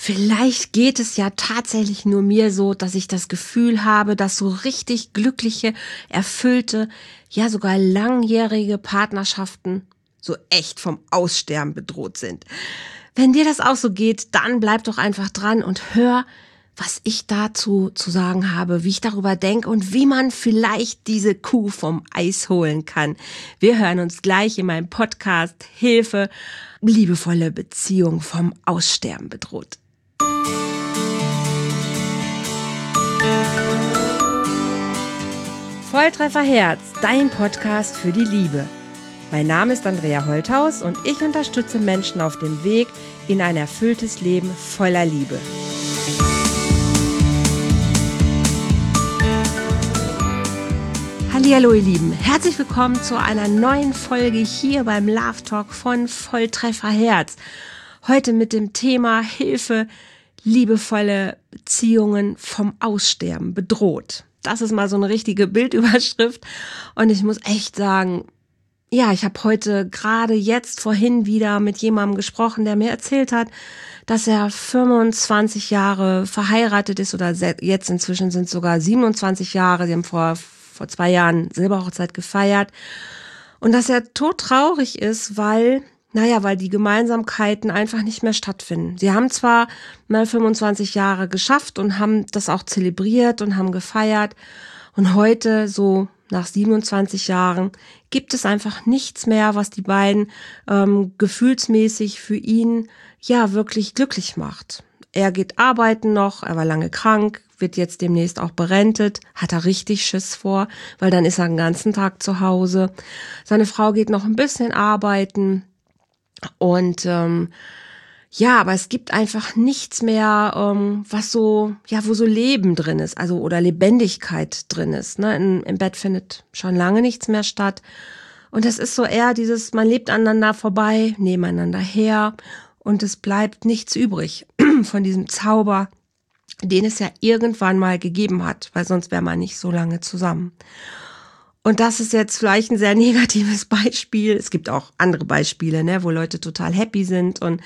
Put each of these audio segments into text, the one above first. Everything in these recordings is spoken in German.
Vielleicht geht es ja tatsächlich nur mir so, dass ich das Gefühl habe, dass so richtig glückliche, erfüllte, ja sogar langjährige Partnerschaften so echt vom Aussterben bedroht sind. Wenn dir das auch so geht, dann bleib doch einfach dran und hör, was ich dazu zu sagen habe, wie ich darüber denke und wie man vielleicht diese Kuh vom Eis holen kann. Wir hören uns gleich in meinem Podcast Hilfe, liebevolle Beziehung vom Aussterben bedroht. Volltreffer Herz, dein Podcast für die Liebe. Mein Name ist Andrea Holthaus und ich unterstütze Menschen auf dem Weg in ein erfülltes Leben voller Liebe. Hallihallo ihr Lieben, herzlich willkommen zu einer neuen Folge hier beim Love Talk von Volltreffer Herz. Heute mit dem Thema Hilfe, liebevolle Beziehungen vom Aussterben bedroht. Das ist mal so eine richtige Bildüberschrift und ich muss echt sagen, ja, ich habe heute gerade jetzt vorhin wieder mit jemandem gesprochen, der mir erzählt hat, dass er 25 Jahre verheiratet ist oder jetzt inzwischen sind es sogar 27 Jahre, sie haben vor 2 Jahren Silberhochzeit gefeiert und dass er todtraurig ist, weil die Gemeinsamkeiten einfach nicht mehr stattfinden. Sie haben zwar mal 25 Jahre geschafft und haben das auch zelebriert und haben gefeiert und heute, so nach 27 Jahren, gibt es einfach nichts mehr, was die beiden gefühlsmäßig für ihn ja wirklich glücklich macht. Er geht arbeiten noch, er war lange krank, wird jetzt demnächst auch berentet, hat er richtig Schiss vor, weil dann ist er den ganzen Tag zu Hause. Seine Frau geht noch ein bisschen arbeiten. Und aber es gibt einfach nichts mehr, was so, wo so Leben drin ist, also oder Lebendigkeit drin ist. Ne? Im Bett findet schon lange nichts mehr statt. Und es ist so eher dieses, man lebt aneinander vorbei, nebeneinander her und es bleibt nichts übrig von diesem Zauber, den es ja irgendwann mal gegeben hat, weil sonst wäre man nicht so lange zusammen. Und das ist jetzt vielleicht ein sehr negatives Beispiel. Es gibt auch andere Beispiele, wo Leute total happy sind und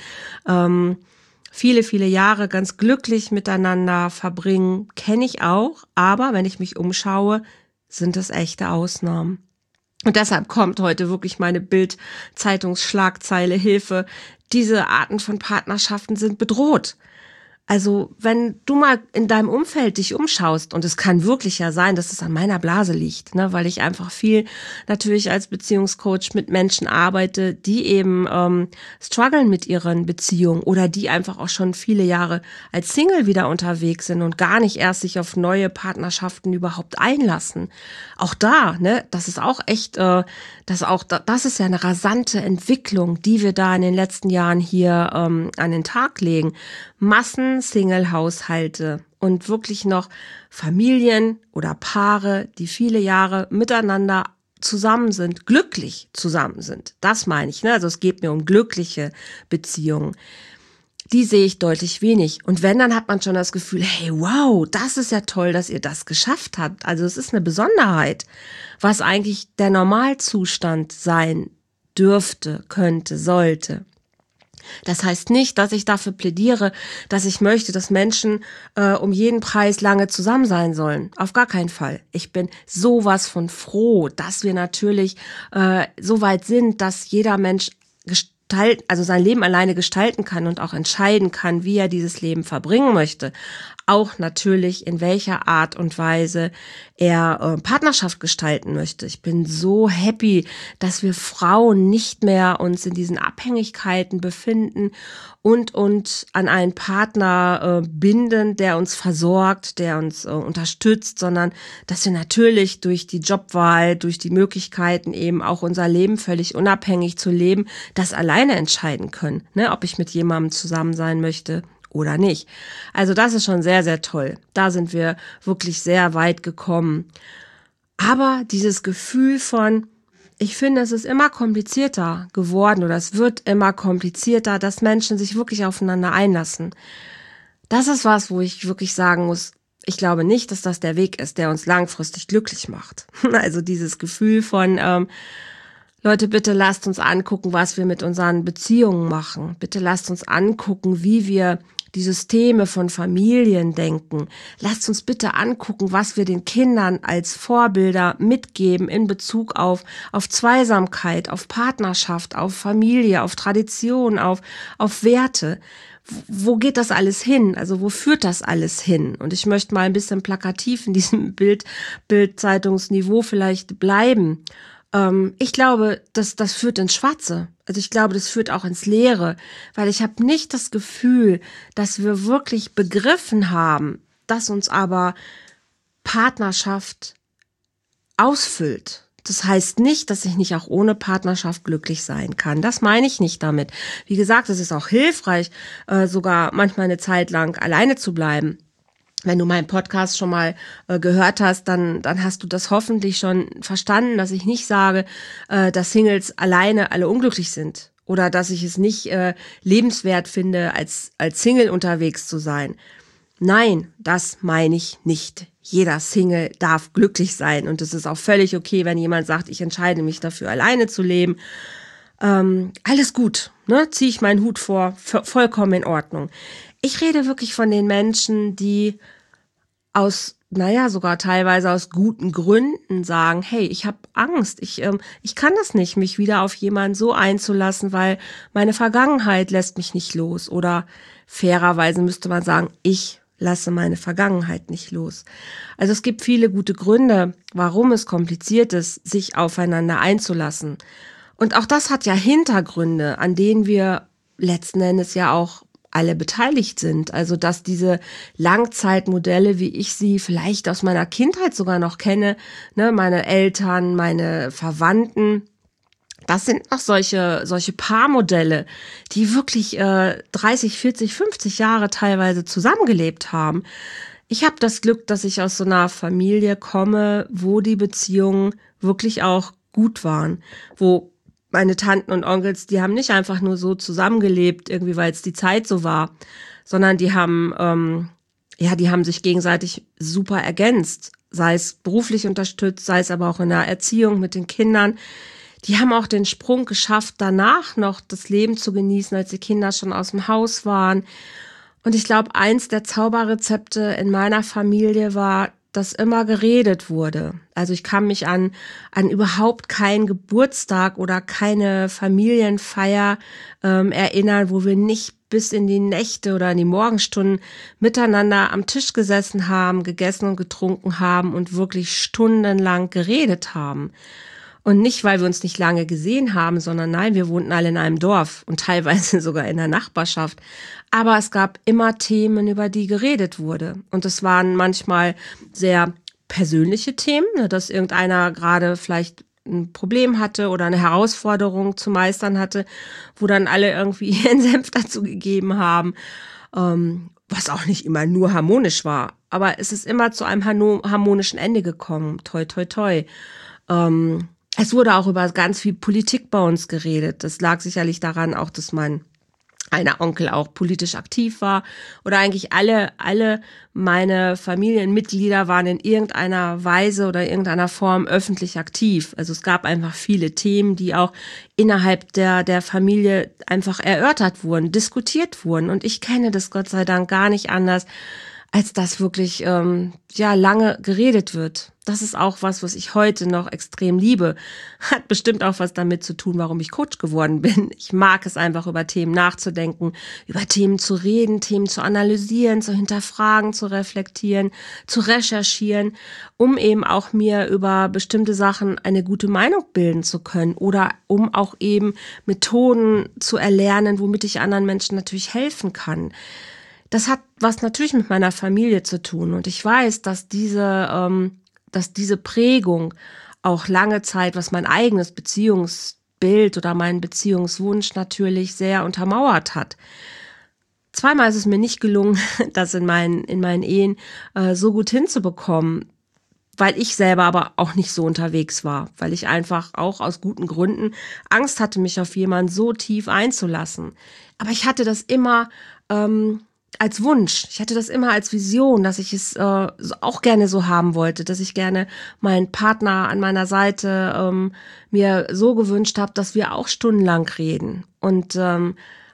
viele, viele Jahre ganz glücklich miteinander verbringen. Kenne ich auch, aber wenn ich mich umschaue, sind das echte Ausnahmen. Und deshalb kommt heute wirklich meine Bild-Zeitungsschlagzeile Hilfe. Diese Arten von Partnerschaften sind bedroht. Also wenn du mal in deinem Umfeld dich umschaust, und es kann wirklich ja sein, dass es an meiner Blase liegt, weil ich einfach viel natürlich als Beziehungscoach mit Menschen arbeite, die eben strugglen mit ihren Beziehungen oder die einfach auch schon viele Jahre als Single wieder unterwegs sind und gar nicht erst sich auf neue Partnerschaften überhaupt einlassen. Auch da, das ist auch echt, das ist ja eine rasante Entwicklung, die wir da in den letzten Jahren hier an den Tag legen. Single-Haushalte und wirklich noch Familien oder Paare, die viele Jahre miteinander zusammen sind, glücklich zusammen sind. Das meine ich, Also es geht mir um glückliche Beziehungen. Die sehe ich deutlich wenig. Und wenn, dann hat man schon das Gefühl, hey, wow, das ist ja toll, dass ihr das geschafft habt. Also es ist eine Besonderheit, was eigentlich der Normalzustand sein dürfte, könnte, sollte. Das heißt nicht, dass ich dafür plädiere, dass ich möchte, dass Menschen um jeden Preis lange zusammen sein sollen. Auf gar keinen Fall. Ich bin sowas von froh, dass wir natürlich so weit sind, dass jeder Mensch sein Leben alleine gestalten kann und auch entscheiden kann, wie er dieses Leben verbringen möchte. Auch natürlich, in welcher Art und Weise er Partnerschaft gestalten möchte. Ich bin so happy, dass wir Frauen nicht mehr uns in diesen Abhängigkeiten befinden und an einen Partner binden, der uns versorgt, der uns unterstützt, sondern dass wir natürlich durch die Jobwahl, durch die Möglichkeiten eben auch unser Leben völlig unabhängig zu leben, das alleine entscheiden können, ob ich mit jemandem zusammen sein möchte oder nicht. Also das ist schon sehr, sehr toll. Da sind wir wirklich sehr weit gekommen. Aber dieses Gefühl von, ich finde, es ist immer komplizierter geworden oder es wird immer komplizierter, dass Menschen sich wirklich aufeinander einlassen. Das ist was, wo ich wirklich sagen muss, ich glaube nicht, dass das der Weg ist, der uns langfristig glücklich macht. Also dieses Gefühl von, Leute, bitte lasst uns angucken, was wir mit unseren Beziehungen machen. Bitte lasst uns angucken, wie wir die Systeme von Familien denken. Lasst uns bitte angucken, was wir den Kindern als Vorbilder mitgeben in Bezug auf Zweisamkeit, auf Partnerschaft, auf Familie, auf Tradition, auf Werte. Wo geht das alles hin? Also wo führt das alles hin? Und ich möchte mal ein bisschen plakativ in diesem Bild-Zeitungsniveau vielleicht bleiben. Ich glaube, das führt ins Schwarze. Also ich glaube, das führt auch ins Leere, weil ich habe nicht das Gefühl, dass wir wirklich begriffen haben, dass uns aber Partnerschaft ausfüllt. Das heißt nicht, dass ich nicht auch ohne Partnerschaft glücklich sein kann. Das meine ich nicht damit. Wie gesagt, es ist auch hilfreich, sogar manchmal eine Zeit lang alleine zu bleiben. Wenn du meinen Podcast schon mal gehört hast, dann hast du das hoffentlich schon verstanden, dass ich nicht sage, dass Singles alleine alle unglücklich sind oder dass ich es nicht lebenswert finde, als Single unterwegs zu sein. Nein, das meine ich nicht. Jeder Single darf glücklich sein und es ist auch völlig okay, wenn jemand sagt, ich entscheide mich dafür, alleine zu leben. Alles gut, ne? Ziehe ich meinen Hut vor, vollkommen in Ordnung. Ich rede wirklich von den Menschen, die sogar teilweise aus guten Gründen sagen, hey, ich habe Angst, ich kann das nicht, mich wieder auf jemanden so einzulassen, weil meine Vergangenheit lässt mich nicht los. Oder fairerweise müsste man sagen, ich lasse meine Vergangenheit nicht los. Also es gibt viele gute Gründe, warum es kompliziert ist, sich aufeinander einzulassen. Und auch das hat ja Hintergründe, an denen wir letzten Endes ja auch alle beteiligt sind. Also dass diese Langzeitmodelle, wie ich sie vielleicht aus meiner Kindheit sogar noch kenne, ne, meine Eltern, meine Verwandten, das sind noch solche Paarmodelle, die wirklich 30, 40, 50 Jahre teilweise zusammengelebt haben. Ich habe das Glück, dass ich aus so einer Familie komme, wo die Beziehungen wirklich auch gut waren, wo meine Tanten und Onkels, die haben nicht einfach nur so zusammengelebt, irgendwie weil es die Zeit so war, sondern die haben sich gegenseitig super ergänzt, sei es beruflich unterstützt, sei es aber auch in der Erziehung mit den Kindern. Die haben auch den Sprung geschafft, danach noch das Leben zu genießen, als die Kinder schon aus dem Haus waren. Und ich glaube, eins der Zauberrezepte in meiner Familie war, dass immer geredet wurde. Also ich kann mich an überhaupt keinen Geburtstag oder keine Familienfeier erinnern, wo wir nicht bis in die Nächte oder in die Morgenstunden miteinander am Tisch gesessen haben, gegessen und getrunken haben und wirklich stundenlang geredet haben. Und nicht, weil wir uns nicht lange gesehen haben, sondern nein, wir wohnten alle in einem Dorf und teilweise sogar in der Nachbarschaft. Aber es gab immer Themen, über die geredet wurde. Und es waren manchmal sehr persönliche Themen, dass irgendeiner gerade vielleicht ein Problem hatte oder eine Herausforderung zu meistern hatte, wo dann alle irgendwie ihren Senf dazu gegeben haben, was auch nicht immer nur harmonisch war. Aber es ist immer zu einem harmonischen Ende gekommen. Toi, toi, toi. Es wurde auch über ganz viel Politik bei uns geredet. Das lag sicherlich daran auch, dass einer Onkel auch politisch aktiv war. Oder eigentlich alle meine Familienmitglieder waren in irgendeiner Weise oder irgendeiner Form öffentlich aktiv. Also es gab einfach viele Themen, die auch innerhalb der Familie einfach erörtert wurden, diskutiert wurden. Und ich kenne das Gott sei Dank gar nicht anders, als dass wirklich lange geredet wird. Das ist auch was ich heute noch extrem liebe. Hat bestimmt auch was damit zu tun, warum ich Coach geworden bin. Ich mag es einfach, über Themen nachzudenken, über Themen zu reden, Themen zu analysieren, zu hinterfragen, zu reflektieren, zu recherchieren, um eben auch mir über bestimmte Sachen eine gute Meinung bilden zu können oder um auch eben Methoden zu erlernen, womit ich anderen Menschen natürlich helfen kann. Das hat was natürlich mit meiner Familie zu tun und ich weiß, dass diese Prägung auch lange Zeit, was mein eigenes Beziehungsbild oder meinen Beziehungswunsch natürlich sehr untermauert hat. Zweimal ist es mir nicht gelungen, das in meinen Ehen so gut hinzubekommen, weil ich selber aber auch nicht so unterwegs war, weil ich einfach auch aus guten Gründen Angst hatte, mich auf jemanden so tief einzulassen. Aber ich hatte das immer als Wunsch. Ich hatte das immer als Vision, dass ich es auch gerne so haben wollte, dass ich gerne meinen Partner an meiner Seite mir so gewünscht habe, dass wir auch stundenlang reden. Und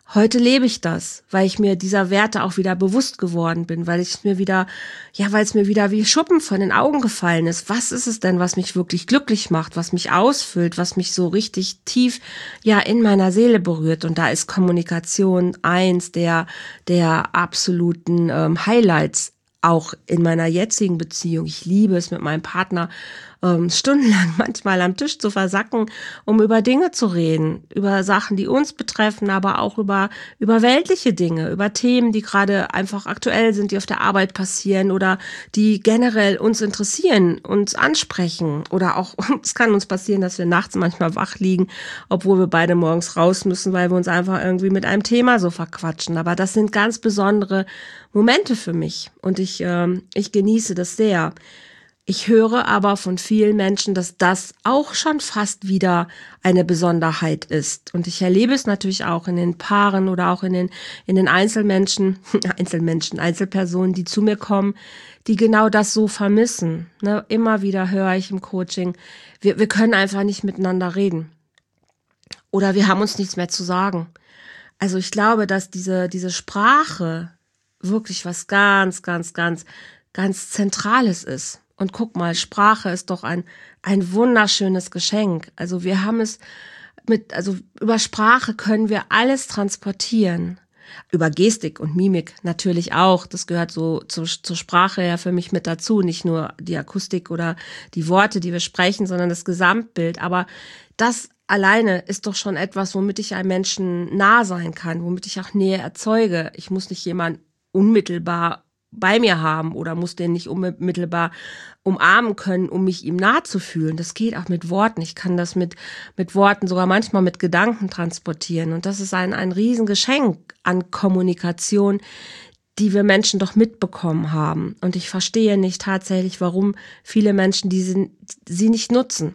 Heute lebe ich das, weil ich mir dieser Werte auch wieder bewusst geworden bin, weil es mir wieder wie Schuppen von den Augen gefallen ist. Was ist es denn, was mich wirklich glücklich macht, was mich ausfüllt, was mich so richtig tief, in meiner Seele berührt? Und da ist Kommunikation eins der absoluten Highlights. Auch in meiner jetzigen Beziehung. Ich liebe es, mit meinem Partner stundenlang manchmal am Tisch zu versacken, um über Dinge zu reden, über Sachen, die uns betreffen, aber auch über weltliche Dinge, über Themen, die gerade einfach aktuell sind, die auf der Arbeit passieren oder die generell uns interessieren, uns ansprechen. Oder auch, es kann uns passieren, dass wir nachts manchmal wach liegen, obwohl wir beide morgens raus müssen, weil wir uns einfach irgendwie mit einem Thema so verquatschen. Aber das sind ganz besondere Momente für mich und ich genieße das sehr. Ich höre aber von vielen Menschen, dass das auch schon fast wieder eine Besonderheit ist. Und ich erlebe es natürlich auch in den Paaren oder auch in den Einzelpersonen, die zu mir kommen, die genau das so vermissen. Ne? Immer wieder höre ich im Coaching, wir können einfach nicht miteinander reden. Oder wir haben uns nichts mehr zu sagen. Also ich glaube, dass diese Sprache wirklich was ganz, ganz, ganz, ganz Zentrales ist. Und guck mal, Sprache ist doch ein wunderschönes Geschenk. Also wir haben es über Sprache können wir alles transportieren. Über Gestik und Mimik natürlich auch. Das gehört so zur Sprache ja für mich mit dazu. Nicht nur die Akustik oder die Worte, die wir sprechen, sondern das Gesamtbild. Aber das alleine ist doch schon etwas, womit ich einem Menschen nah sein kann, womit ich auch Nähe erzeuge. Ich muss nicht jemanden unmittelbar bei mir haben oder muss den nicht unmittelbar umarmen können, um mich ihm nahe zu fühlen. Das geht auch mit Worten. Ich kann das mit Worten, sogar manchmal mit Gedanken transportieren. Und das ist ein Riesengeschenk an Kommunikation, die wir Menschen doch mitbekommen haben. Und ich verstehe nicht tatsächlich, warum viele Menschen sie nicht nutzen.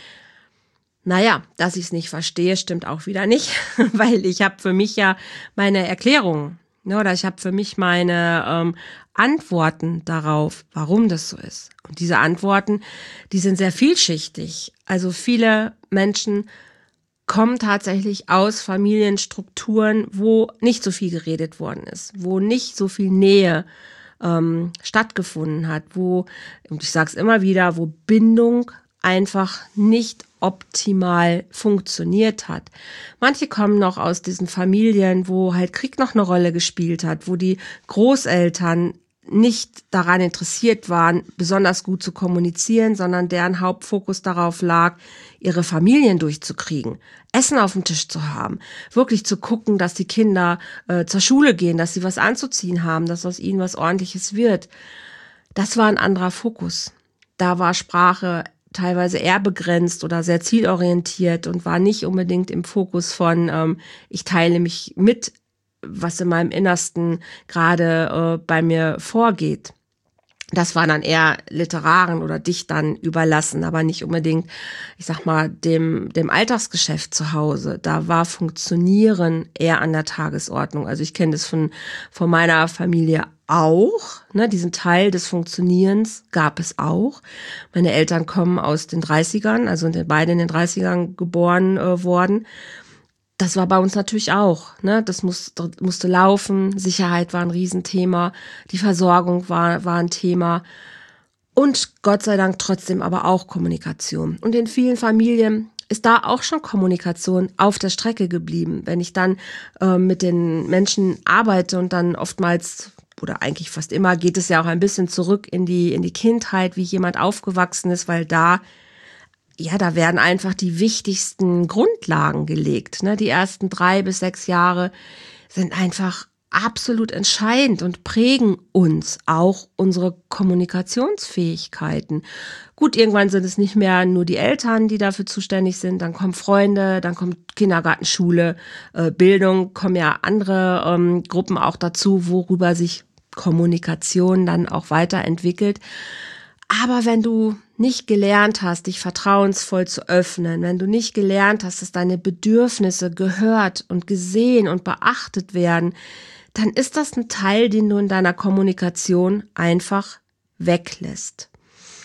Naja, dass ich es nicht verstehe, stimmt auch wieder nicht, weil ich habe für mich ja meine Erklärungen. Oder ich habe für mich meine Antworten darauf, warum das so ist. Und diese Antworten, die sind sehr vielschichtig. Also viele Menschen kommen tatsächlich aus Familienstrukturen, wo nicht so viel geredet worden ist, wo nicht so viel Nähe stattgefunden hat, und ich sage es immer wieder, wo Bindung einfach nicht optimal funktioniert hat. Manche kommen noch aus diesen Familien, wo halt Krieg noch eine Rolle gespielt hat, wo die Großeltern nicht daran interessiert waren, besonders gut zu kommunizieren, sondern deren Hauptfokus darauf lag, ihre Familien durchzukriegen, Essen auf dem Tisch zu haben, wirklich zu gucken, dass die Kinder zur Schule gehen, dass sie was anzuziehen haben, dass aus ihnen was Ordentliches wird. Das war ein anderer Fokus. Da war Sprache teilweise eher begrenzt oder sehr zielorientiert und war nicht unbedingt im Fokus von, ich teile mich mit, was in meinem Innersten gerade bei mir vorgeht. Das war dann eher Literaren oder Dichtern überlassen, aber nicht unbedingt, ich sag mal, dem Alltagsgeschäft zu Hause. Da war Funktionieren eher an der Tagesordnung. Also ich kenne das von meiner Familie auch, ne, diesen Teil des Funktionierens gab es auch. Meine Eltern kommen aus den 30ern, also sind beide in den 30ern geboren worden. Das war bei uns natürlich auch, ne? Das musste laufen, Sicherheit war ein Riesenthema, die Versorgung war ein Thema und Gott sei Dank trotzdem aber auch Kommunikation. Und in vielen Familien ist da auch schon Kommunikation auf der Strecke geblieben. Wenn ich dann mit den Menschen arbeite und dann oftmals oder eigentlich fast immer geht es ja auch ein bisschen zurück in die Kindheit, wie jemand aufgewachsen ist, weil da werden einfach die wichtigsten Grundlagen gelegt. Ne? Die ersten 3 bis 6 Jahre sind einfach absolut entscheidend und prägen uns auch unsere Kommunikationsfähigkeiten. Gut, irgendwann sind es nicht mehr nur die Eltern, die dafür zuständig sind. Dann kommen Freunde, dann kommt Kindergarten, Schule, Bildung, kommen ja andere Gruppen auch dazu, worüber sich Kommunikation dann auch weiterentwickelt. Aber wenn du nicht gelernt hast, dich vertrauensvoll zu öffnen, wenn du nicht gelernt hast, dass deine Bedürfnisse gehört und gesehen und beachtet werden, dann ist das ein Teil, den du in deiner Kommunikation einfach weglässt.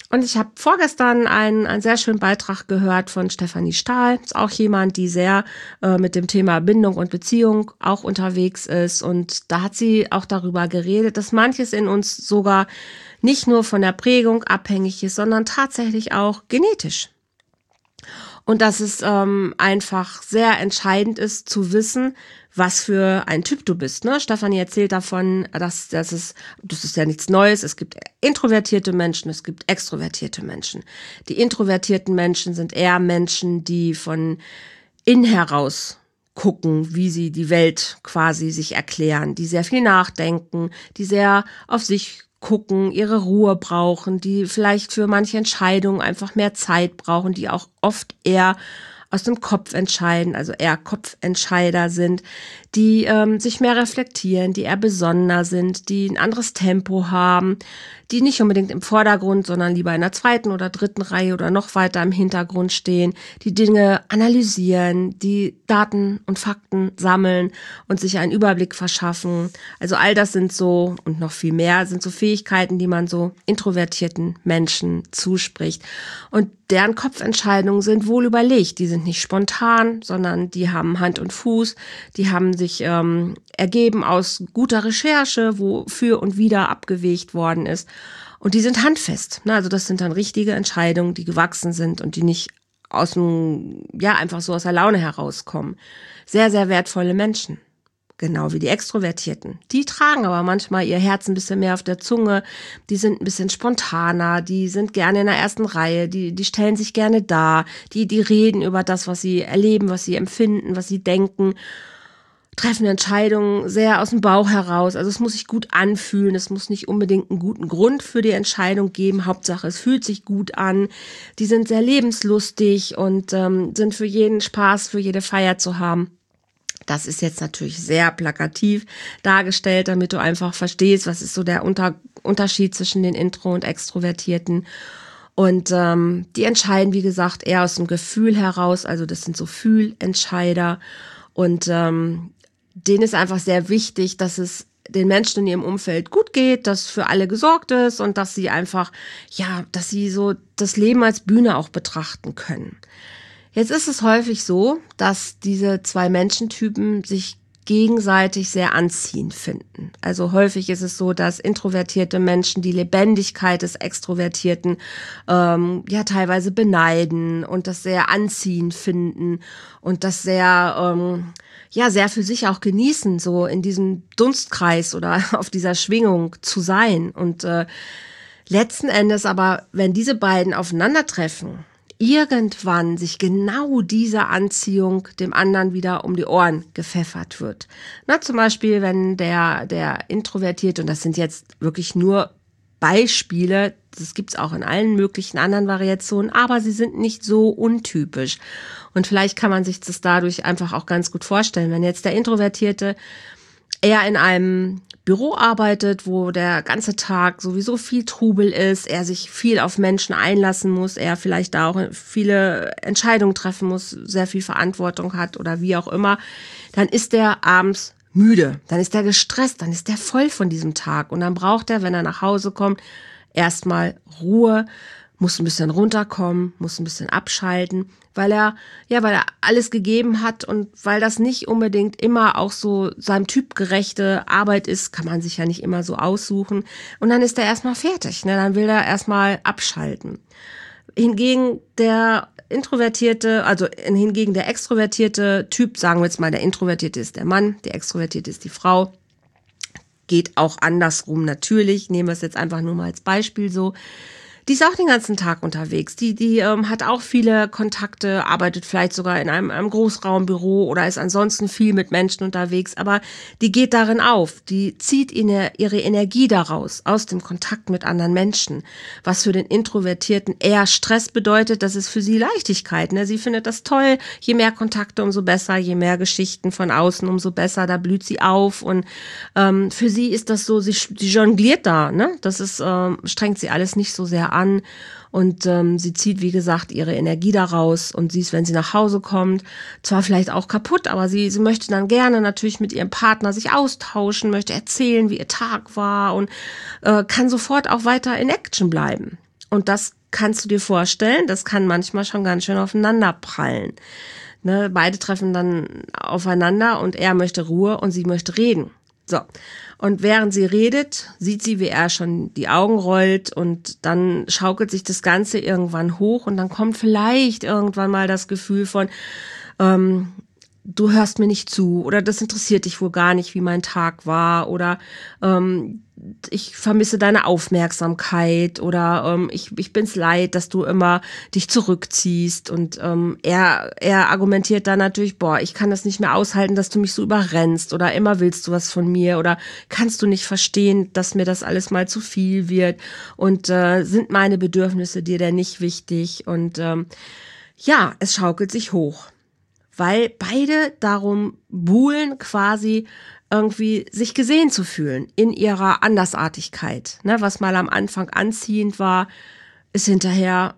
Und ich habe vorgestern einen sehr schönen Beitrag gehört von Stefanie Stahl. Ist auch jemand, die sehr mit dem Thema Bindung und Beziehung auch unterwegs ist. Und da hat sie auch darüber geredet, dass manches in uns sogar nicht nur von der Prägung abhängig ist, sondern tatsächlich auch genetisch. Und dass es einfach sehr entscheidend ist zu wissen, was für ein Typ du bist. Ne? Stefanie erzählt davon, das ist ja nichts Neues. Es gibt introvertierte Menschen, es gibt extrovertierte Menschen. Die introvertierten Menschen sind eher Menschen, die von innen heraus gucken, wie sie die Welt quasi sich erklären, die sehr viel nachdenken, die sehr auf sich gucken, ihre Ruhe brauchen, die vielleicht für manche Entscheidungen einfach mehr Zeit brauchen, die auch oft eher aus dem Kopf entscheiden, also eher Kopfentscheider sind, die sich mehr reflektieren, die eher besonnener sind, die ein anderes Tempo haben, die nicht unbedingt im Vordergrund, sondern lieber in der zweiten oder dritten Reihe oder noch weiter im Hintergrund stehen, die Dinge analysieren, die Daten und Fakten sammeln und sich einen Überblick verschaffen. Also all das sind so, und noch viel mehr, sind so Fähigkeiten, die man so introvertierten Menschen zuspricht. Und deren Kopfentscheidungen sind wohl überlegt. Die sind nicht spontan, sondern die haben Hand und Fuß. Die haben sich ergeben aus guter Recherche, wo für und wider abgewegt worden ist. Und die sind handfest. Also das sind dann richtige Entscheidungen, die gewachsen sind und die nicht einfach so aus der Laune herauskommen. Sehr, sehr wertvolle Menschen. Genau wie die Extrovertierten. Die tragen aber manchmal ihr Herz ein bisschen mehr auf der Zunge. Die sind ein bisschen spontaner, die sind gerne in der ersten Reihe, die stellen sich gerne dar, die reden über das, was sie erleben, was sie empfinden, was sie denken, treffen Entscheidungen sehr aus dem Bauch heraus. Also es muss sich gut anfühlen, es muss nicht unbedingt einen guten Grund für die Entscheidung geben. Hauptsache, es fühlt sich gut an. Die sind sehr lebenslustig und sind für jeden Spaß, für jede Feier zu haben. Das ist jetzt natürlich sehr plakativ dargestellt, damit du einfach verstehst, was ist so der Unterschied zwischen den Intro- und Extrovertierten. Und die entscheiden, wie gesagt, eher aus dem Gefühl heraus. Also das sind so Fühlentscheider. Und denen ist einfach sehr wichtig, dass es den Menschen in ihrem Umfeld gut geht, dass für alle gesorgt ist und dass sie einfach, dass sie so das Leben als Bühne auch betrachten können. Jetzt ist es häufig so, dass diese zwei Menschentypen sich gegenseitig sehr anziehend finden. Also häufig ist es so, dass introvertierte Menschen die Lebendigkeit des Extrovertierten teilweise beneiden und das sehr anziehend finden und das sehr sehr für sich auch genießen, so in diesem Dunstkreis oder auf dieser Schwingung zu sein. Und letzten Endes aber, wenn diese beiden aufeinandertreffen, irgendwann sich genau diese Anziehung dem anderen wieder um die Ohren gepfeffert wird. Zum Beispiel, wenn der Introvertierte, und das sind jetzt wirklich nur Beispiele, das gibt's auch in allen möglichen anderen Variationen, aber sie sind nicht so untypisch. Und vielleicht kann man sich das dadurch einfach auch ganz gut vorstellen, wenn jetzt der Introvertierte eher in einem Büro arbeitet, wo der ganze Tag sowieso viel Trubel ist, er sich viel auf Menschen einlassen muss, er vielleicht da auch viele Entscheidungen treffen muss, sehr viel Verantwortung hat oder wie auch immer, dann ist er abends müde, dann ist er gestresst, dann ist er voll von diesem Tag und dann braucht er, wenn er nach Hause kommt, erstmal Ruhe, muss ein bisschen runterkommen, muss ein bisschen abschalten, weil er alles gegeben hat und weil das nicht unbedingt immer auch so seinem Typ gerechte Arbeit ist, kann man sich ja nicht immer so aussuchen. Und dann ist er erstmal fertig, dann will er erstmal abschalten. Hingegen der extrovertierte Typ, sagen wir jetzt mal, der Introvertierte ist der Mann, der Extrovertierte ist die Frau, geht auch andersrum natürlich, nehmen wir es jetzt einfach nur mal als Beispiel so. Die ist auch den ganzen Tag unterwegs. Die hat auch viele Kontakte, arbeitet vielleicht sogar in einem Großraumbüro oder ist ansonsten viel mit Menschen unterwegs. Aber die geht darin auf. Die zieht ihre Energie daraus, aus dem Kontakt mit anderen Menschen. Was für den Introvertierten eher Stress bedeutet, das ist für sie Leichtigkeit. Sie findet das toll. Je mehr Kontakte, umso besser. Je mehr Geschichten von außen, umso besser. Da blüht sie auf. Und für sie ist das so, sie jongliert da. Das ist strengt sie alles nicht so sehr an. Und sie zieht, wie gesagt, ihre Energie daraus und sie ist, wenn sie nach Hause kommt, zwar vielleicht auch kaputt, aber sie möchte dann gerne natürlich mit ihrem Partner sich austauschen, möchte erzählen, wie ihr Tag war und kann sofort auch weiter in Action bleiben. Und das kannst du dir vorstellen, das kann manchmal schon ganz schön aufeinander prallen. Ne, beide treffen dann aufeinander und er möchte Ruhe und sie möchte reden. So. Und während sie redet, sieht sie, wie er schon die Augen rollt und dann schaukelt sich das Ganze irgendwann hoch und dann kommt vielleicht irgendwann mal das Gefühl von, du hörst mir nicht zu oder das interessiert dich wohl gar nicht, wie mein Tag war oder ich vermisse deine Aufmerksamkeit oder ich bin's leid, dass du immer dich zurückziehst und er argumentiert dann natürlich, boah, ich kann das nicht mehr aushalten, dass du mich so überrennst oder immer willst du was von mir oder kannst du nicht verstehen, dass mir das alles mal zu viel wird und sind meine Bedürfnisse dir denn nicht wichtig und ja, es schaukelt sich hoch, weil beide darum buhlen quasi irgendwie sich gesehen zu fühlen in ihrer Andersartigkeit. Ne, was mal am Anfang anziehend war, ist hinterher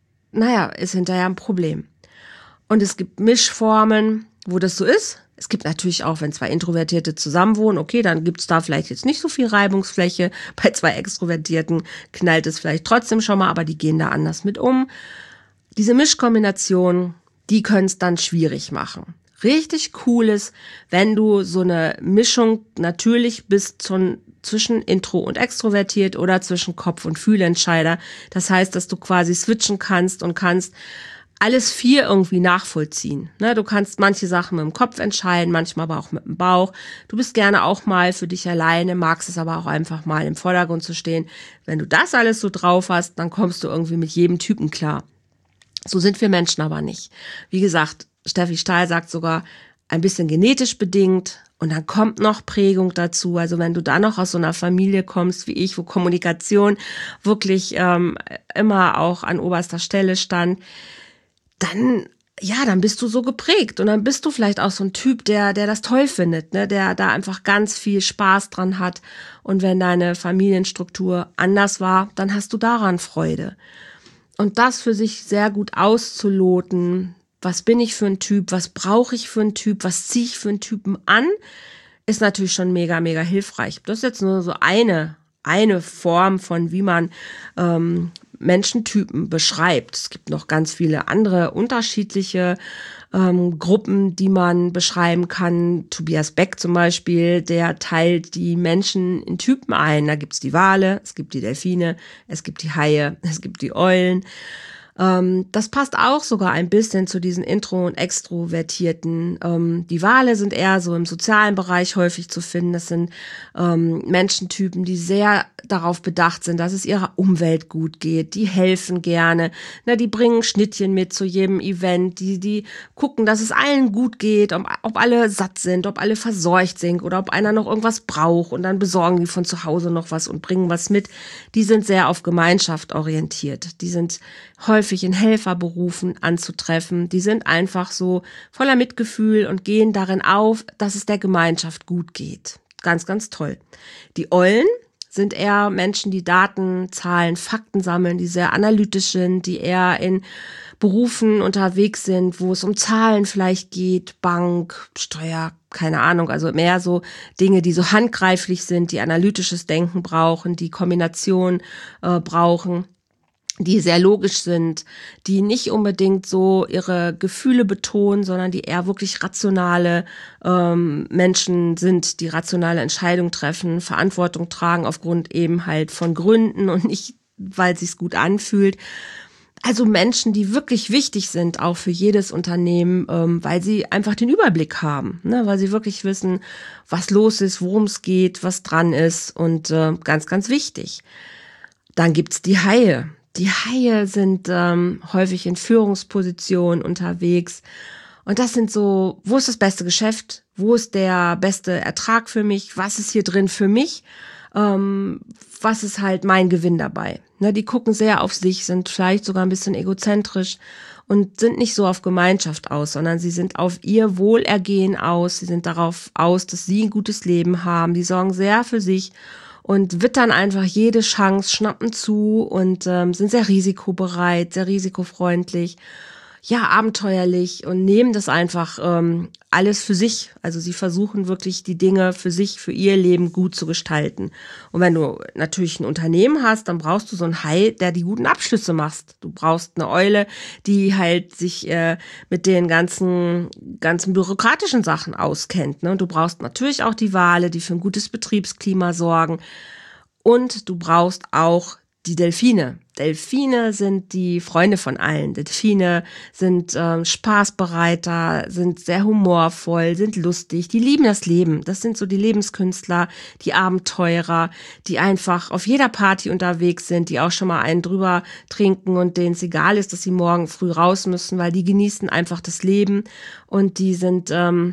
ein Problem. Und es gibt Mischformen, wo das so ist. Es gibt natürlich auch, wenn zwei Introvertierte zusammenwohnen, okay, dann gibt's da vielleicht jetzt nicht so viel Reibungsfläche. Bei zwei Extrovertierten knallt es vielleicht trotzdem schon mal, aber die gehen da anders mit um. Diese Mischkombination, die können es dann schwierig machen. Richtig cool ist, wenn du so eine Mischung natürlich bist zwischen Intro und Extrovertiert oder zwischen Kopf- und Fühlentscheider. Das heißt, dass du quasi switchen kannst und kannst alles vier irgendwie nachvollziehen. Ne, du kannst manche Sachen mit dem Kopf entscheiden, manchmal aber auch mit dem Bauch. Du bist gerne auch mal für dich alleine, magst es aber auch einfach mal im Vordergrund zu stehen. Wenn du das alles so drauf hast, dann kommst du irgendwie mit jedem Typen klar. So sind wir Menschen aber nicht. Wie gesagt, Steffi Stahl sagt sogar, ein bisschen genetisch bedingt und dann kommt noch Prägung dazu. Also wenn du da noch aus so einer Familie kommst wie ich, wo Kommunikation wirklich immer auch an oberster Stelle stand, dann bist du so geprägt und dann bist du vielleicht auch so ein Typ, der das toll findet, ne, der da einfach ganz viel Spaß dran hat und wenn deine Familienstruktur anders war, dann hast du daran Freude. Und das für sich sehr gut auszuloten, was bin ich für ein Typ, was brauche ich für einen Typ, was ziehe ich für einen Typen an, ist natürlich schon mega, mega hilfreich. Das ist jetzt nur so eine Form von, wie man Menschentypen beschreibt. Es gibt noch ganz viele andere unterschiedliche Gruppen, die man beschreiben kann. Tobias Beck zum Beispiel, der teilt die Menschen in Typen ein. Da gibt's die Wale, es gibt die Delfine, es gibt die Haie, es gibt die Eulen. Das passt auch sogar ein bisschen zu diesen Intro- und Extrovertierten. Die Wale sind eher so im sozialen Bereich häufig zu finden. Das sind Menschentypen, die sehr darauf bedacht sind, dass es ihrer Umwelt gut geht. Die helfen gerne. Na, die bringen Schnittchen mit zu jedem Event. Die gucken, dass es allen gut geht, ob alle satt sind, ob alle versorgt sind oder ob einer noch irgendwas braucht. Und dann besorgen die von zu Hause noch was und bringen was mit. Die sind sehr auf Gemeinschaft orientiert. Die sind häufig in Helferberufen anzutreffen. Die sind einfach so voller Mitgefühl und gehen darin auf, dass es der Gemeinschaft gut geht. Ganz, ganz toll. Die Eulen sind eher Menschen, die Daten, Zahlen, Fakten sammeln, die sehr analytisch sind, die eher in Berufen unterwegs sind, wo es um Zahlen vielleicht geht, Bank, Steuer, keine Ahnung, also mehr so Dinge, die so handgreiflich sind, die analytisches Denken brauchen, die Kombination brauchen, die sehr logisch sind, die nicht unbedingt so ihre Gefühle betonen, sondern die eher wirklich rationale Menschen sind, die rationale Entscheidungen treffen, Verantwortung tragen aufgrund eben halt von Gründen und nicht, weil es sich gut anfühlt. Also Menschen, die wirklich wichtig sind, auch für jedes Unternehmen, weil sie einfach den Überblick haben, ne? Weil sie wirklich wissen, was los ist, worum es geht, was dran ist und ganz, ganz wichtig. Dann gibt's die Haie. Die Haie sind häufig in Führungspositionen unterwegs. Und das sind so, wo ist das beste Geschäft? Wo ist der beste Ertrag für mich? Was ist hier drin für mich? Was ist halt mein Gewinn dabei? Ne, die gucken sehr auf sich, sind vielleicht sogar ein bisschen egozentrisch und sind nicht so auf Gemeinschaft aus, sondern sie sind auf ihr Wohlergehen aus. Sie sind darauf aus, dass sie ein gutes Leben haben. Die sorgen sehr für sich und wittern einfach jede Chance, schnappen zu und sind sehr risikobereit, sehr risikofreundlich. abenteuerlich und nehmen das einfach alles für sich. Also sie versuchen wirklich die Dinge für sich, für ihr Leben gut zu gestalten. Und wenn du natürlich ein Unternehmen hast, dann brauchst du so einen Hai, der die guten Abschlüsse macht. Du brauchst eine Eule, die halt sich mit den ganzen bürokratischen Sachen auskennt. Ne? Und du brauchst natürlich auch die Wale, die für ein gutes Betriebsklima sorgen. Und du brauchst auch die Delfine. Delfine sind die Freunde von allen. Delfine sind spaßbereiter, sind sehr humorvoll, sind lustig, die lieben das Leben. Das sind so die Lebenskünstler, die Abenteurer, die einfach auf jeder Party unterwegs sind, die auch schon mal einen drüber trinken und denen es egal ist, dass sie morgen früh raus müssen, weil die genießen einfach das Leben und die sind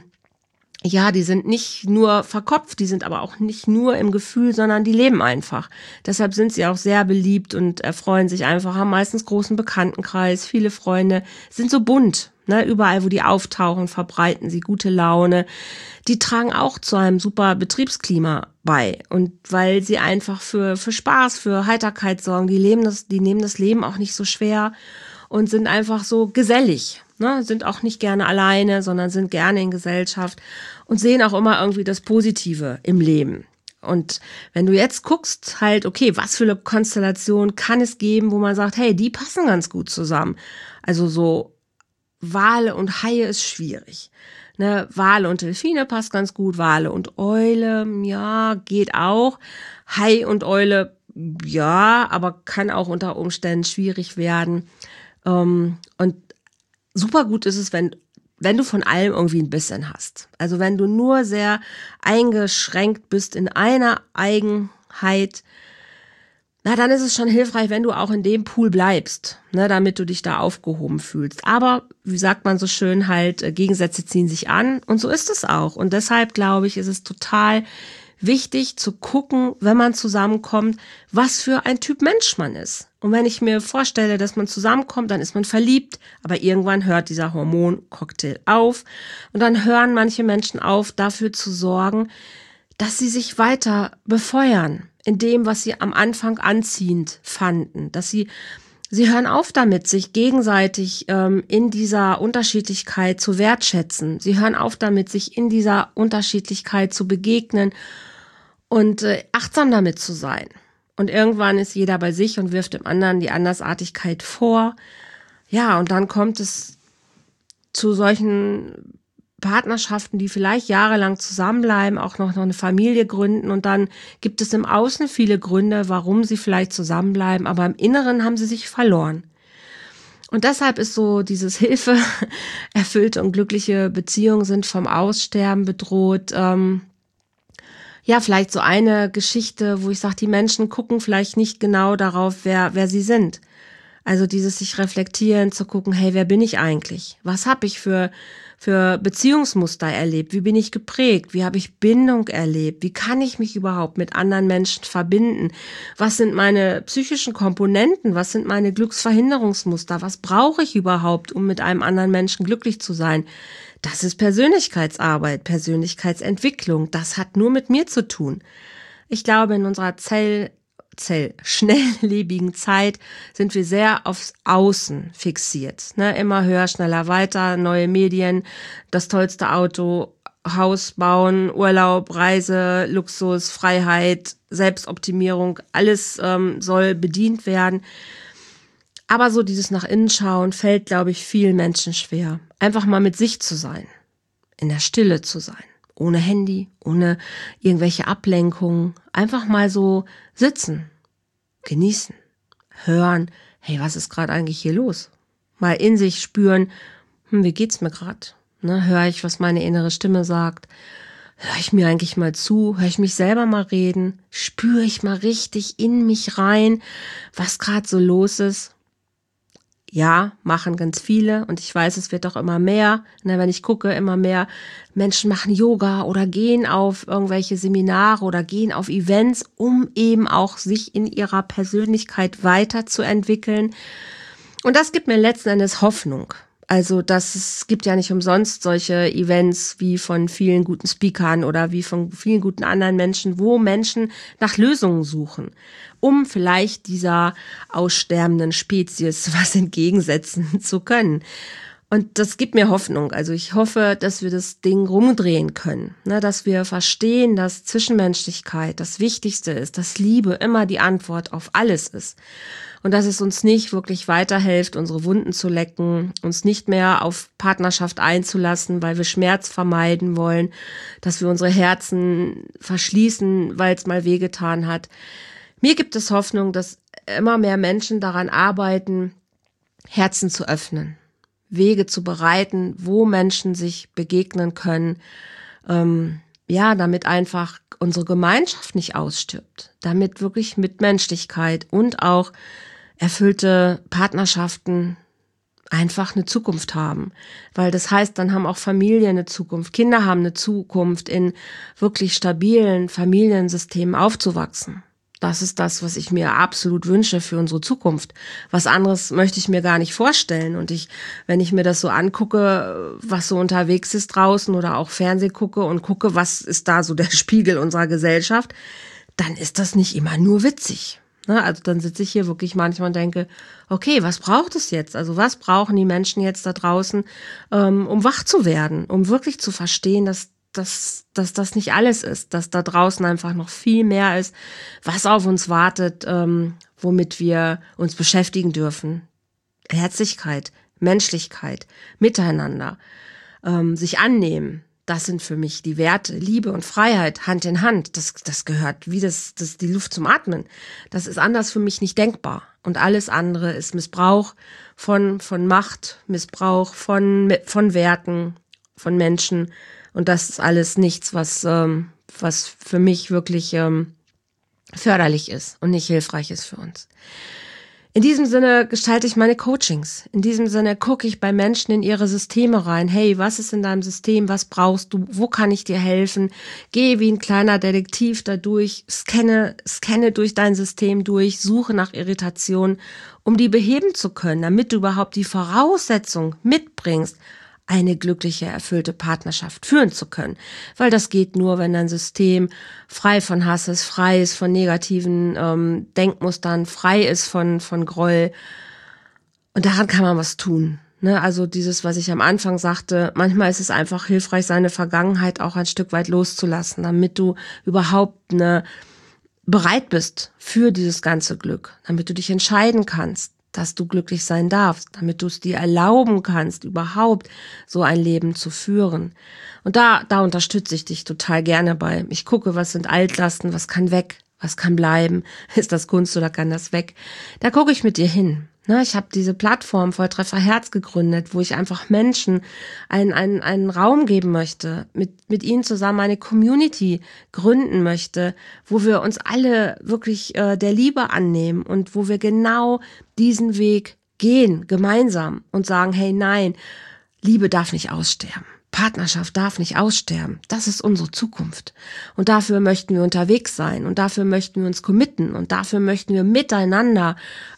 die sind nicht nur verkopft, die sind aber auch nicht nur im Gefühl, sondern die leben einfach. Deshalb sind sie auch sehr beliebt und erfreuen sich einfach, haben meistens großen Bekanntenkreis, viele Freunde, sind so bunt. Ne? Überall, wo die auftauchen, verbreiten sie gute Laune. Die tragen auch zu einem super Betriebsklima bei. Und weil sie einfach für Spaß, für Heiterkeit sorgen, die nehmen das Leben auch nicht so schwer und sind einfach so gesellig. Ne, sind auch nicht gerne alleine, sondern sind gerne in Gesellschaft und sehen auch immer irgendwie das Positive im Leben. Und wenn du jetzt guckst, halt, okay, was für eine Konstellation kann es geben, wo man sagt, hey, die passen ganz gut zusammen. Also so Wale und Haie ist schwierig. Ne, Wale und Delfine passt ganz gut, Wale und Eule, ja, geht auch. Hai und Eule, ja, aber kann auch unter Umständen schwierig werden. Und super gut ist es, wenn du von allem irgendwie ein bisschen hast. Also wenn du nur sehr eingeschränkt bist in einer Eigenheit, na, dann ist es schon hilfreich, wenn du auch in dem Pool bleibst, ne, damit du dich da aufgehoben fühlst. Aber, wie sagt man so schön, halt, Gegensätze ziehen sich an und so ist es auch. Und deshalb, glaube ich, ist es total wichtig zu gucken, wenn man zusammenkommt, was für ein Typ Mensch man ist. Und wenn ich mir vorstelle, dass man zusammenkommt, dann ist man verliebt, aber irgendwann hört dieser Hormoncocktail auf und dann hören manche Menschen auf, dafür zu sorgen, dass sie sich weiter befeuern in dem, was sie am Anfang anziehend fanden, dass sie hören auf damit, sich gegenseitig in dieser Unterschiedlichkeit zu wertschätzen. Sie hören auf damit, sich in dieser Unterschiedlichkeit zu begegnen und achtsam damit zu sein. Und irgendwann ist jeder bei sich und wirft dem anderen die Andersartigkeit vor. Ja, und dann kommt es zu solchen Partnerschaften, die vielleicht jahrelang zusammenbleiben, auch noch eine Familie gründen. Und dann gibt es im Außen viele Gründe, warum sie vielleicht zusammenbleiben. Aber im Inneren haben sie sich verloren. Und deshalb ist so dieses Hilfe, erfüllte und glückliche Beziehungen sind vom Aussterben bedroht. Vielleicht so eine Geschichte, wo ich sage, die Menschen gucken vielleicht nicht genau darauf, wer sie sind. Also dieses sich reflektieren, zu gucken, hey, wer bin ich eigentlich? Was habe ich für Beziehungsmuster erlebt? Wie bin ich geprägt? Wie habe ich Bindung erlebt? Wie kann ich mich überhaupt mit anderen Menschen verbinden? Was sind meine psychischen Komponenten? Was sind meine Glücksverhinderungsmuster? Was brauche ich überhaupt, um mit einem anderen Menschen glücklich zu sein? Das ist Persönlichkeitsarbeit, Persönlichkeitsentwicklung. Das hat nur mit mir zu tun. Ich glaube, in unserer schnelllebigen Zeit sind wir sehr aufs Außen fixiert. Ne? Immer höher, schneller, weiter, neue Medien, das tollste Auto, Haus bauen, Urlaub, Reise, Luxus, Freiheit, Selbstoptimierung, alles soll bedient werden. Aber so dieses nach innen schauen fällt, glaube ich, vielen Menschen schwer. Einfach mal mit sich zu sein, in der Stille zu sein, ohne Handy, ohne irgendwelche Ablenkungen. Einfach mal so sitzen, genießen, hören, hey, was ist gerade eigentlich hier los? Mal in sich spüren, wie geht's mir gerade? Ne, höre ich, was meine innere Stimme sagt? Höre ich mir eigentlich mal zu? Höre ich mich selber mal reden? Spüre ich mal richtig in mich rein, was gerade so los ist? Ja, machen ganz viele und ich weiß, es wird auch immer mehr. Wenn ich gucke, immer mehr Menschen machen Yoga oder gehen auf irgendwelche Seminare oder gehen auf Events, um eben auch sich in ihrer Persönlichkeit weiterzuentwickeln. Und das gibt mir letzten Endes Hoffnung, Also es gibt ja nicht umsonst solche Events wie von vielen guten Speakern oder wie von vielen guten anderen Menschen, wo Menschen nach Lösungen suchen, um vielleicht dieser aussterbenden Spezies was entgegensetzen zu können. Und das gibt mir Hoffnung. Also ich hoffe, dass wir das Ding rumdrehen können, ne, dass wir verstehen, dass Zwischenmenschlichkeit das Wichtigste ist, dass Liebe immer die Antwort auf alles ist. Und dass es uns nicht wirklich weiterhilft, unsere Wunden zu lecken, uns nicht mehr auf Partnerschaft einzulassen, weil wir Schmerz vermeiden wollen, dass wir unsere Herzen verschließen, weil es mal wehgetan hat. Mir gibt es Hoffnung, dass immer mehr Menschen daran arbeiten, Herzen zu öffnen, Wege zu bereiten, wo Menschen sich begegnen können, damit einfach unsere Gemeinschaft nicht ausstirbt, damit wirklich Mitmenschlichkeit und auch erfüllte Partnerschaften einfach eine Zukunft haben. Weil das heißt, dann haben auch Familien eine Zukunft, Kinder haben eine Zukunft, in wirklich stabilen Familiensystemen aufzuwachsen. Das ist das, was ich mir absolut wünsche für unsere Zukunft. Was anderes möchte ich mir gar nicht vorstellen. Und wenn ich mir das so angucke, was so unterwegs ist draußen oder auch Fernsehen gucke und gucke, was ist da so der Spiegel unserer Gesellschaft, dann ist das nicht immer nur witzig. Also dann sitze ich hier wirklich manchmal und denke, okay, was braucht es jetzt? Also was brauchen die Menschen jetzt da draußen, um wach zu werden, um wirklich zu verstehen, dass das nicht alles ist, dass da draußen einfach noch viel mehr ist, was auf uns wartet, womit wir uns beschäftigen dürfen. Herzlichkeit, Menschlichkeit, Miteinander, sich annehmen. Das sind für mich die Werte, Liebe und Freiheit, Hand in Hand. Das gehört wie die Luft zum Atmen. Das ist anders für mich nicht denkbar. Und alles andere ist Missbrauch von Macht, Missbrauch von Werten, von Menschen. Und das ist alles nichts, was für mich wirklich förderlich ist und nicht hilfreich ist für uns. In diesem Sinne gestalte ich meine Coachings. In diesem Sinne gucke ich bei Menschen in ihre Systeme rein. Hey, was ist in deinem System? Was brauchst du? Wo kann ich dir helfen? Gehe wie ein kleiner Detektiv da durch, scanne durch dein System durch, suche nach Irritationen, um die beheben zu können, damit du überhaupt die Voraussetzung mitbringst, eine glückliche, erfüllte Partnerschaft führen zu können. Weil das geht nur, wenn dein System frei von Hass ist, frei ist von negativen Denkmustern, frei ist von Groll. Und daran kann man was tun. Ne? Also dieses, was ich am Anfang sagte, manchmal ist es einfach hilfreich, seine Vergangenheit auch ein Stück weit loszulassen, damit du überhaupt bereit bist für dieses ganze Glück, damit du dich entscheiden kannst, dass du glücklich sein darfst, damit du es dir erlauben kannst, überhaupt so ein Leben zu führen. Und da unterstütze ich dich total gerne bei. Ich gucke, was sind Altlasten, was kann weg, was kann bleiben, ist das Kunst oder kann das weg? Da gucke ich mit dir hin. Ich habe diese Plattform Volltreffer Herz gegründet, wo ich einfach Menschen einen Raum geben möchte, mit ihnen zusammen eine Community gründen möchte, wo wir uns alle wirklich der Liebe annehmen und wo wir genau diesen Weg gehen, gemeinsam und sagen, hey, nein, Liebe darf nicht aussterben. Partnerschaft darf nicht aussterben. Das ist unsere Zukunft. Und dafür möchten wir unterwegs sein und dafür möchten wir uns committen und dafür möchten wir miteinander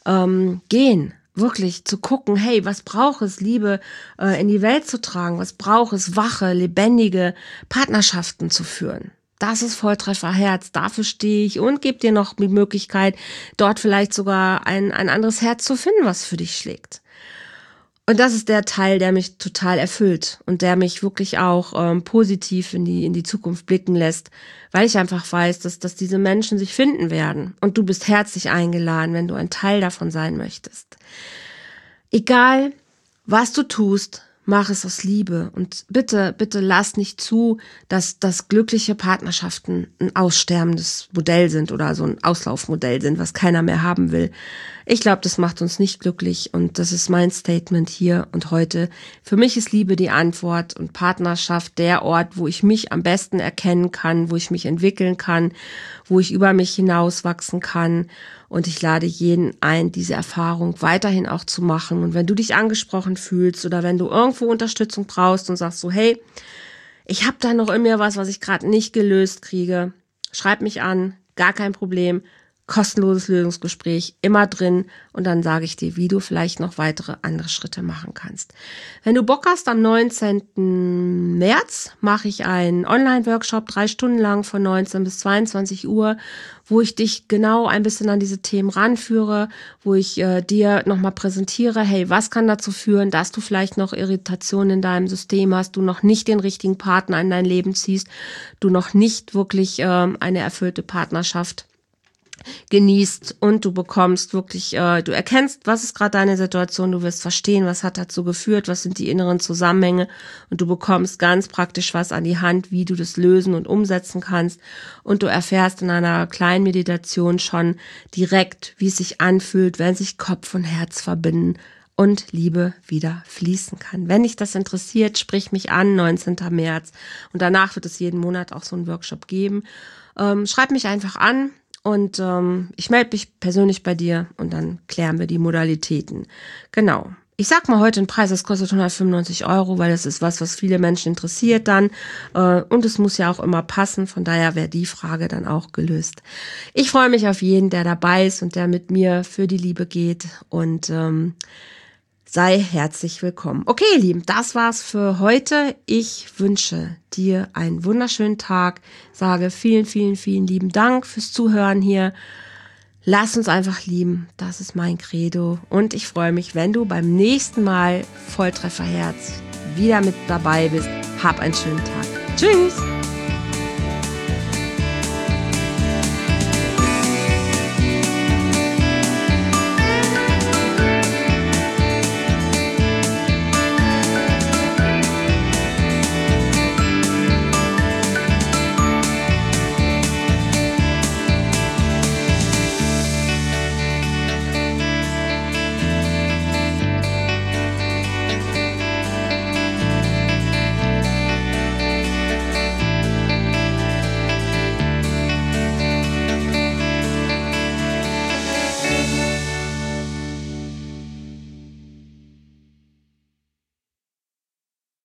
gehen. Wirklich zu gucken, hey, was braucht es, Liebe in die Welt zu tragen? Was braucht es, wache, lebendige Partnerschaften zu führen? Das ist Volltreffer Herz. Dafür stehe ich und gebe dir noch die Möglichkeit, dort vielleicht sogar ein anderes Herz zu finden, was für dich schlägt. Und das ist der Teil, der mich total erfüllt und der mich wirklich auch positiv in die Zukunft blicken lässt, weil ich einfach weiß, dass diese Menschen sich finden werden. Und du bist herzlich eingeladen, wenn du ein Teil davon sein möchtest. Egal, was du tust, mach es aus Liebe. Und bitte lass nicht zu, dass glückliche Partnerschaften ein aussterbendes Modell sind oder so ein Auslaufmodell sind, was keiner mehr haben will. Ich glaube, das macht uns nicht glücklich und das ist mein Statement hier und heute. Für mich ist Liebe die Antwort und Partnerschaft der Ort, wo ich mich am besten erkennen kann, wo ich mich entwickeln kann, wo ich über mich hinauswachsen kann. Und ich lade jeden ein, diese Erfahrung weiterhin auch zu machen. Und wenn du dich angesprochen fühlst oder wenn du irgendwo Unterstützung brauchst und sagst so, hey, ich habe da noch in mir was ich gerade nicht gelöst kriege, schreib mich an, gar kein Problem. kostenloses Lösungsgespräch immer drin und dann sage ich dir, wie du vielleicht noch weitere andere Schritte machen kannst. Wenn du Bock hast, am 19. März mache ich einen Online-Workshop 3 Stunden lang von 19 bis 22 Uhr, wo ich dich genau ein bisschen an diese Themen ranführe, wo ich dir nochmal präsentiere, hey, was kann dazu führen, dass du vielleicht noch Irritationen in deinem System hast, du noch nicht den richtigen Partner in dein Leben ziehst, du noch nicht wirklich eine erfüllte Partnerschaft genießt und du bekommst wirklich, du erkennst, was ist gerade deine Situation, du wirst verstehen, was hat dazu geführt, was sind die inneren Zusammenhänge und du bekommst ganz praktisch was an die Hand, wie du das lösen und umsetzen kannst und du erfährst in einer kleinen Meditation schon direkt, wie es sich anfühlt, wenn sich Kopf und Herz verbinden und Liebe wieder fließen kann. Wenn dich das interessiert, sprich mich an, 19. März und danach wird es jeden Monat auch so einen Workshop geben. Schreib mich einfach an. Und ich melde mich persönlich bei dir und dann klären wir die Modalitäten. Genau. Ich sag mal heute den Preis, das kostet 195 €, weil das ist was viele Menschen interessiert dann. Und es muss ja auch immer passen, von daher wäre die Frage dann auch gelöst. Ich freue mich auf jeden, der dabei ist und der mit mir für die Liebe geht und sei herzlich willkommen. Okay, ihr Lieben, das war's für heute. Ich wünsche dir einen wunderschönen Tag. Sage vielen, vielen, vielen lieben Dank fürs Zuhören hier. Lass uns einfach lieben. Das ist mein Credo. Und ich freue mich, wenn du beim nächsten Mal Volltrefferherz wieder mit dabei bist. Hab einen schönen Tag. Tschüss!